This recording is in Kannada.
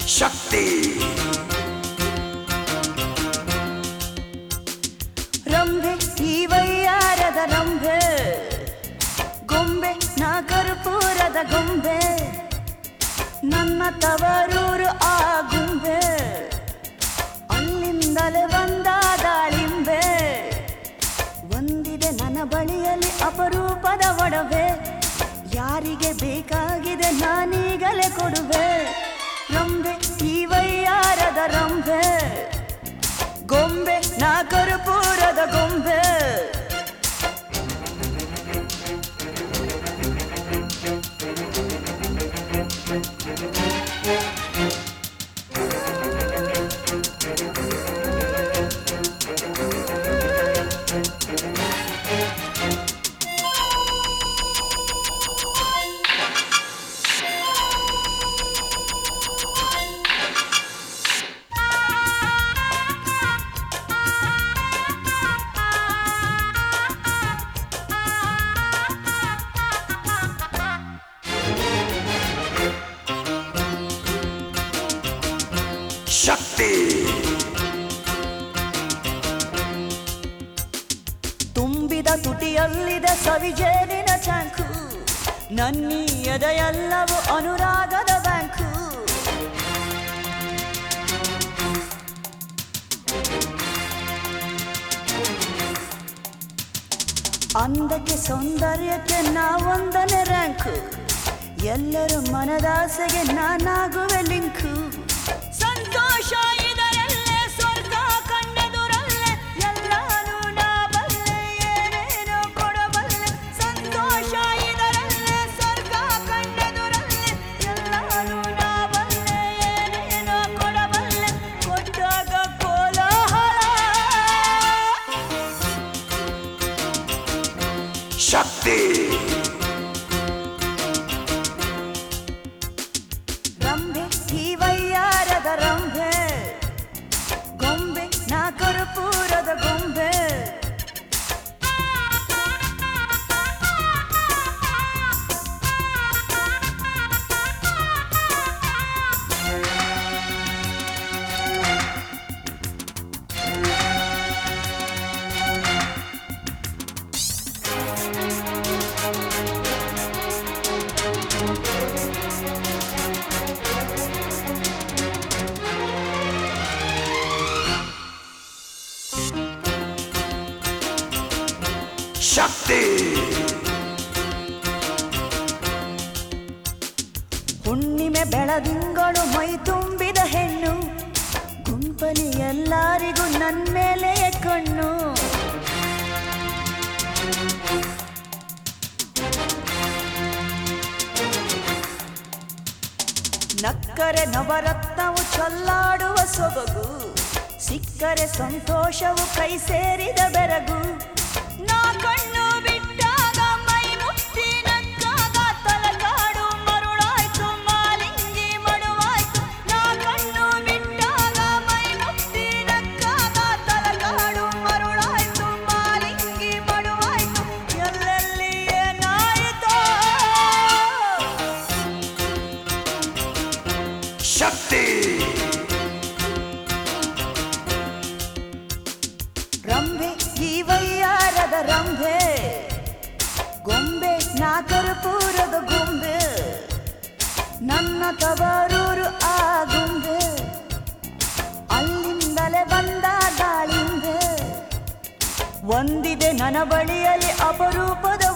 ಶಕ್ತಿ ರಂಭೆ ಈ ವೈಯಾರದ ರಂಭೆ ಗೊಂಬೆ ನಾ ಕರ್ಪೂರದ ಗೊಂಬೆ ನನ್ನ ತವರೂರು ಆ ಗುಂಬೆ ಅಲ್ಲಿಂದಲೇ ಬಂದ ದಾಳಿಂಬೆ ಒಂದಿದೆ ನನ್ನ ಬಳಿಯಲ್ಲಿ ಅಪರೂಪದ ಒಡವೆ ಯಾರಿಗೆ ಬೇಕಾಗಿದೆ ನಾನೀಗಲೇ ಕೊಡುವೆ ರಂಭೆ ಈ ವೈಯಾರದ ರಂಭೆ ಗೊಂಬೆ ನಾ ಕರ್ಪೂರದ ಗೊಂಬೆ ಶಕ್ತಿ ತುಂಬಿದ ತುಟಿಯಲ್ಲಿದೆ ಸವಿಜೇನಿನ ಚಾಂಕು ನನ್ನೀ ಎದೆಯೆಲ್ಲವೂ ಅನುರಾಗದ ಬ್ಯಾಂಕು ಅಂದಕ್ಕೆ ಸೌಂದರ್ಯಕ್ಕೆ ನಾವೊಂದನೇ ರ್ಯಾಂಕು ಎಲ್ಲರೂ ಮನದಾಸೆಗೆ ನಾನಾಗುವೆ ಲಿಂಕು ಸಂತೋಷ ಇದರಲ್ಲೇ ಸ್ವರ್ಗ ಕಣ್ಣೆದುರಲ್ಲೇ ಎಲ್ಲಾನು ನಾ ಬಲ್ಲೆ ಏನೇನೋ ಕೊಡಬಲ್ಲೆ ಸಂತೋಷ ಇದರಲ್ಲೇ ಸ್ವರ್ಗ ಕಣ್ಣೆದುರಲ್ಲೇ ಎಲ್ಲಾನು ನಾ ಬಲ್ಲೆ ಏನೇನೋ ಕೊಡಬಲ್ಲೆ ಕೊಟ್ಟಾಗ ಕೋಲಾಹಲ ಶಕ್ತಿ ರಂಭೆ ಈ ವೈಯಾರದ ರಂಭೆ ಗೊಂಬೆ ನಾ ಕರ್ಪೂರದ ಗೊಂಬೆ ಶಕ್ತಿ ಹುಣ್ಣಿಮೆ ಬೆಳದಿಂಗಳು ಮೈ ತುಂಬಿದ ಹೆಣ್ಣು ಗುಂಪಲಿ ಎಲ್ಲರಿಗೂ ನನ್ನ ಮೇಲೆ ಕಣ್ಣು ನಕ್ಕರೆ ನವರತ್ನವು ಚಲ್ಲಾಡುವ ಸೊಬಗು ಸಿಕ್ಕರೆ ಸಂತೋಷವು ಕೈ ಸೇರಿದ ಬೆರಗು ನಾ ಕಣ್ಣು ಬಿಟ್ಟಾಗ ಮೈ ಮುಟ್ಟಿ ನಕ್ಕಾಗ ತಲಕಾಡು ಮರುಳಾಯ್ತು ಮಾಲಿಂಗಿ ಮಡುವಾಯ್ತು ನಾ ಕಣ್ಣು ಬಿಟ್ಟಾಗ ಮೈ ಮುಟ್ಟಿ ನಕ್ಕಾಗ ತಲಕಾಡು ಮರುಳಾಯ್ತು ಮಾಲಿಂಗಿ ಮಡುವಾಯ್ತು ಎಲ್ಲೆಲ್ಲಿ ಏನಾಯಿತೋ ಶಕ್ತಿ ರಂಭೆ ಈ ವೈಯಾರದ ರಂಭೆ ಗೊಂಬೆ ನಾ ಕರ್ಪೂರದ ಗೊಂಬೆ ನನ್ನ ತವರೂರು ಆ ಗೊಂಬೆ ಅಲ್ಲಿಂದಲೇ ಬಂದ ದಾಳಿಂಬೆ ಒಂದಿದೆ ನನ್ನ ಬಳಿಯಲ್ಲಿ ಅಪರೂಪದ